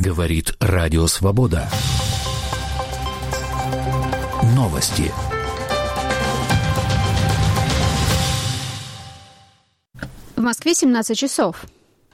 Говорит Радио Свобода. Новости. В Москве 17 часов.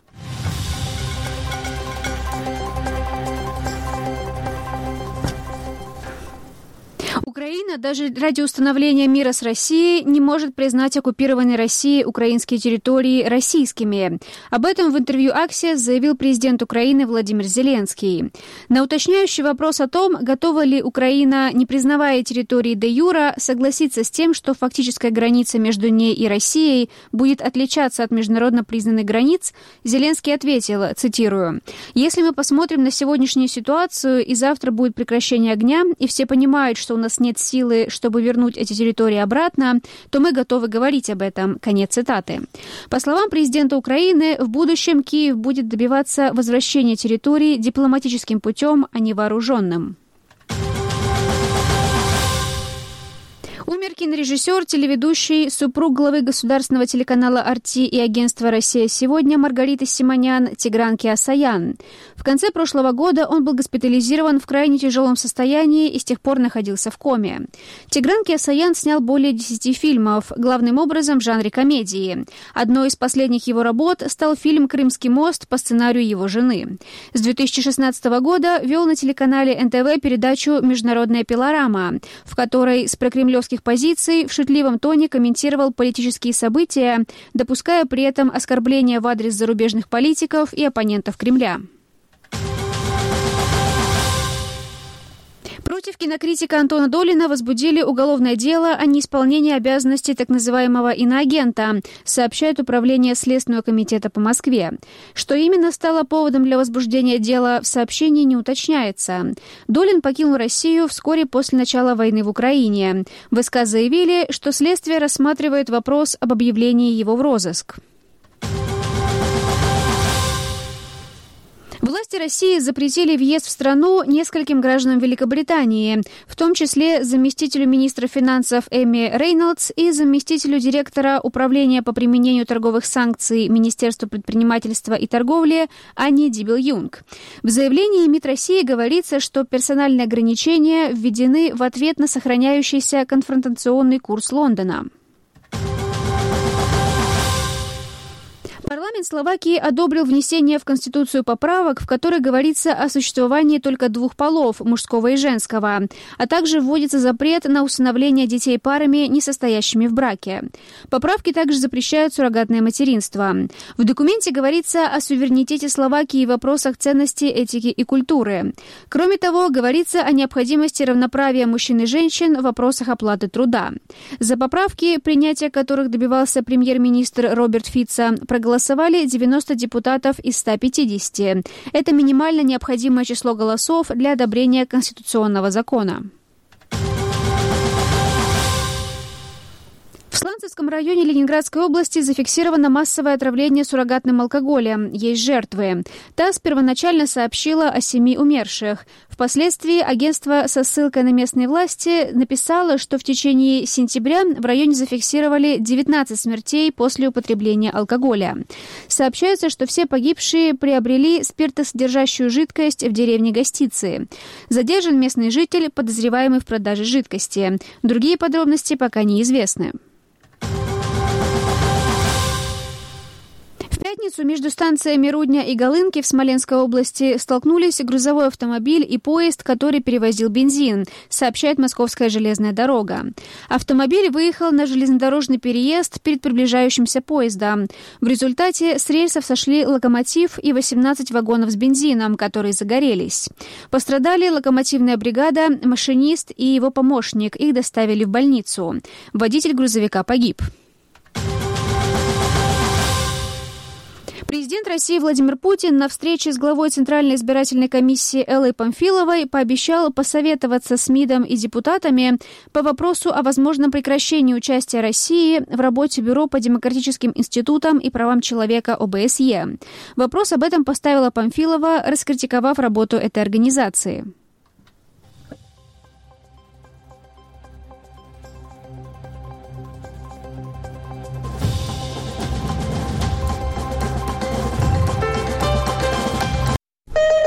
Украина даже ради установления мира с Россией не может признать оккупированные Россией украинские территории российскими. Об этом в интервью «Аксиос» заявил президент Украины Владимир Зеленский. На уточняющий вопрос о том, готова ли Украина, не признавая территории де-юра, согласиться с тем, что фактическая граница между ней и Россией будет отличаться от международно признанных границ, Зеленский ответил, цитирую, «Если мы посмотрим на сегодняшнюю ситуацию, и завтра будет прекращение огня, и все понимают, что у нас нет силы, чтобы вернуть эти территории обратно, то мы готовы говорить об этом». Конец цитаты. По словам президента Украины, в будущем Киев будет добиваться возвращения территорий дипломатическим путем, а не вооруженным. Умер кинорежиссер, телеведущий, супруг главы государственного телеканала «Арти» и агентства «Россия сегодня» Маргариты Симонян Тигран Кеосаян. В конце прошлого года он был госпитализирован в крайне тяжелом состоянии и с тех пор находился в коме. Тигран Кеосаян снял более 10 фильмов, главным образом в жанре комедии. Одной из последних его работ стал фильм «Крымский мост» по сценарию его жены. С 2016 года вел на телеканале НТВ передачу «Международная пилорама», в которой с прокремлевских позиций в шутливом тоне комментировал политические события, допуская при этом оскорбления в адрес зарубежных политиков и оппонентов Кремля. Против кинокритика Антона Долина возбудили уголовное дело о неисполнении обязанностей так называемого иноагента, сообщает Управление Следственного комитета по Москве. Что именно стало поводом для возбуждения дела, в сообщении не уточняется. Долин покинул Россию вскоре после начала войны в Украине. В СК заявили, что следствие рассматривает вопрос об объявлении его в розыск. Власти России запретили въезд в страну нескольким гражданам Великобритании, в том числе заместителю министра финансов Эми Рейнольдс и заместителю директора Управления по применению торговых санкций Министерства предпринимательства и торговли Анне Дибел-Юнг. В заявлении МИД России говорится, что персональные ограничения введены в ответ на сохраняющийся конфронтационный курс Лондона. Парламент Словакии одобрил внесение в Конституцию поправок, в которых говорится о существовании только двух полов, мужского и женского, а также вводится запрет на усыновление детей парами, не состоящими в браке. Поправки также запрещают суррогатное материнство. В документе говорится о суверенитете Словакии в вопросах ценностей, этики и культуры. Кроме того, говорится о необходимости равноправия мужчин и женщин в вопросах оплаты труда. За поправки, принятия которых добивался премьер-министр Роберт Фицо, проголосовали 90 депутатов из 150. Это минимально необходимое число голосов для одобрения конституционного закона. В Сланцевском районе Ленинградской области зафиксировано массовое отравление суррогатным алкоголем. Есть жертвы. ТАСС первоначально сообщила о 7 умерших. Впоследствии агентство со ссылкой на местные власти написало, что в течение сентября в районе зафиксировали 19 смертей после употребления алкоголя. Сообщается, что все погибшие приобрели спиртосодержащую жидкость в деревне Гостицы. Задержан местный житель, подозреваемый в продаже жидкости. Другие подробности пока неизвестны. В пятницу между станциями Рудня и Голынки в Смоленской области столкнулись грузовой автомобиль и поезд, который перевозил бензин, сообщает Московская железная дорога. Автомобиль выехал на железнодорожный переезд перед приближающимся поездом. В результате с рельсов сошли локомотив и 18 вагонов с бензином, которые загорелись. Пострадали локомотивная бригада, машинист и его помощник. Их доставили в больницу. Водитель грузовика погиб. Президент России Владимир Путин на встрече с главой Центральной избирательной комиссии Эллой Памфиловой пообещал посоветоваться с МИДом и депутатами по вопросу о возможном прекращении участия России в работе Бюро по демократическим институтам и правам человека ОБСЕ. Вопрос об этом поставила Памфилова, раскритиковав работу этой организации.